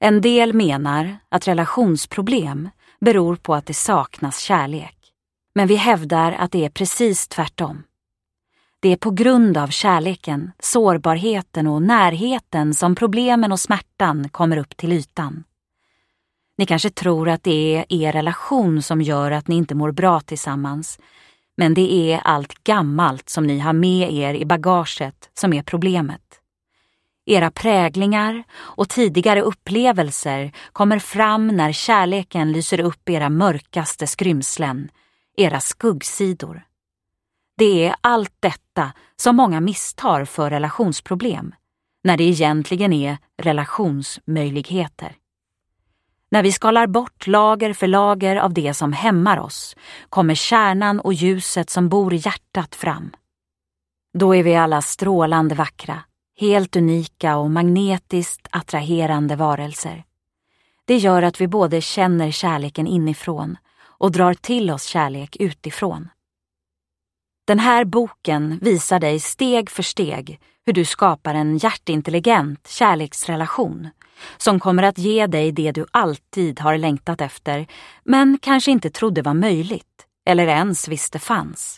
En del menar att relationsproblem beror på att det saknas kärlek. Men vi hävdar att det är precis tvärtom. Det är på grund av kärleken, sårbarheten och närheten som problemen och smärtan kommer upp till ytan. Ni kanske tror att det är er relation som gör att ni inte mår bra tillsammans, men det är allt gammalt som ni har med er i bagaget som är problemet. Era präglingar och tidigare upplevelser kommer fram när kärleken lyser upp era mörkaste skrymslen, era skuggsidor. Det är allt detta som många misstar för relationsproblem, när det egentligen är relationsmöjligheter. När vi skalar bort lager för lager av det som hämmar oss, kommer kärnan och ljuset som bor i hjärtat fram. Då är vi alla strålande vackra, helt unika och magnetiskt attraherande varelser. Det gör att vi både känner kärleken inifrån och drar till oss kärlek utifrån. Den här boken visar dig steg för steg hur du skapar en hjärtintelligent kärleksrelation som kommer att ge dig det du alltid har längtat efter men kanske inte trodde var möjligt eller ens visste fanns.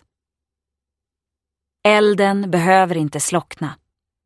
Elden behöver inte slockna.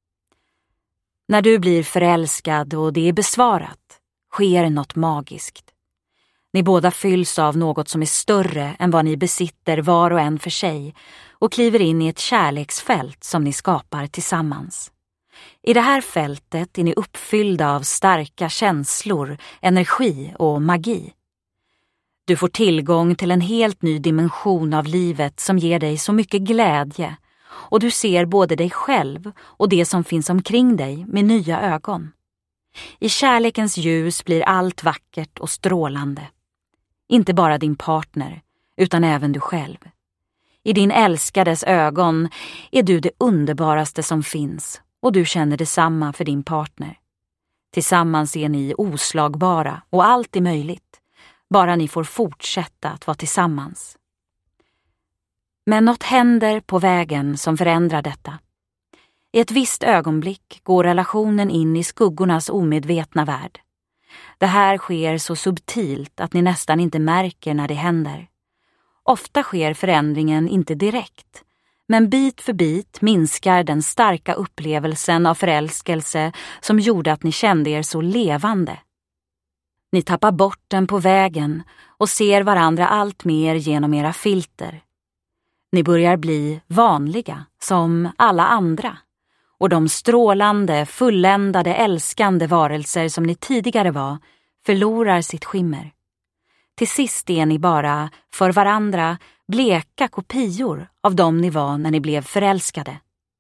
När du blir förälskad och det är besvarat sker något magiskt. Ni båda fylls av något som är större än vad ni besitter var och en för sig och kliver in i ett kärleksfält som ni skapar tillsammans. I det här fältet är ni uppfyllda av starka känslor, energi och magi. Du får tillgång till en helt ny dimension av livet som ger dig så mycket glädje och du ser både dig själv och det som finns omkring dig med nya ögon. I kärlekens ljus blir allt vackert och strålande. Inte bara din partner, utan även du själv. I din älskades ögon är du det underbaraste som finns och du känner detsamma för din partner. Tillsammans är ni oslagbara och allt är möjligt, bara ni får fortsätta att vara tillsammans. Men något händer på vägen som förändrar detta. I ett visst ögonblick går relationen in i skuggornas omedvetna värld. Det här sker så subtilt att ni nästan inte märker när det händer. Ofta sker förändringen inte direkt, men bit för bit minskar den starka upplevelsen av förälskelse som gjorde att ni kände er så levande. Ni tappar bort den på vägen och ser varandra allt mer genom era filter. Ni börjar bli vanliga som alla andra. Och de strålande, fulländade, älskande varelser som ni tidigare var förlorar sitt skimmer. Till sist är ni bara för varandra bleka kopior av dem ni var när ni blev förälskade.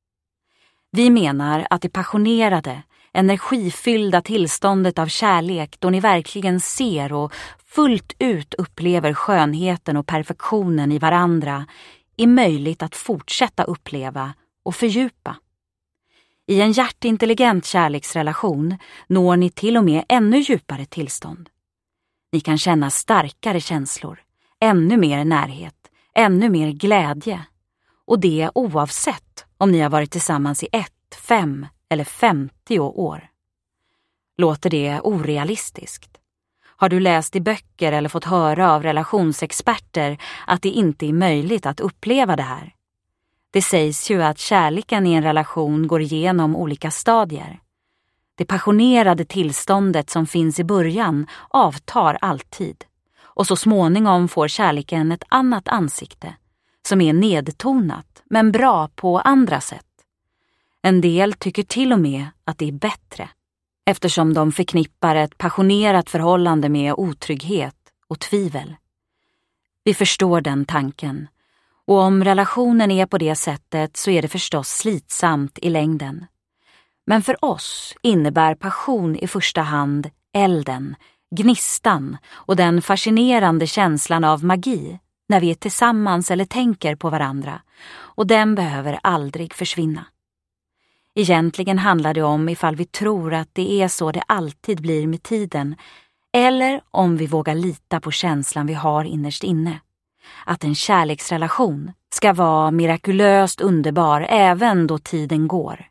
Vi menar att det passionerade, energifyllda tillståndet av kärlek då ni verkligen ser och fullt ut upplever skönheten och perfektionen i varandra är möjligt att fortsätta uppleva och fördjupa. I en hjärtintelligent kärleksrelation når ni till och med ännu djupare tillstånd. Ni kan känna starkare känslor, ännu mer närhet, ännu mer glädje. Och det oavsett om ni har varit tillsammans i 1, 5 eller 50 år. Låter det orealistiskt? Har du läst i böcker eller fått höra av relationsexperter att det inte är möjligt att uppleva det här? Det sägs ju att kärleken i en relation går igenom olika stadier. Det passionerade tillståndet som finns i början avtar alltid. Och så småningom får kärleken ett annat ansikte som är nedtonat men bra på andra sätt. En del tycker till och med att det är bättre eftersom de förknippar ett passionerat förhållande med otrygghet och tvivel. Vi förstår den tanken. Och om relationen är på det sättet så är det förstås slitsamt i längden. Men för oss innebär passion i första hand elden, gnistan och den fascinerande känslan av magi när vi är tillsammans eller tänker på varandra, och den behöver aldrig försvinna. Egentligen handlar det om ifall vi tror att det är så det alltid blir med tiden, eller om vi vågar lita på känslan vi har innerst inne. Att en kärleksrelation ska vara mirakulöst underbar även då tiden går.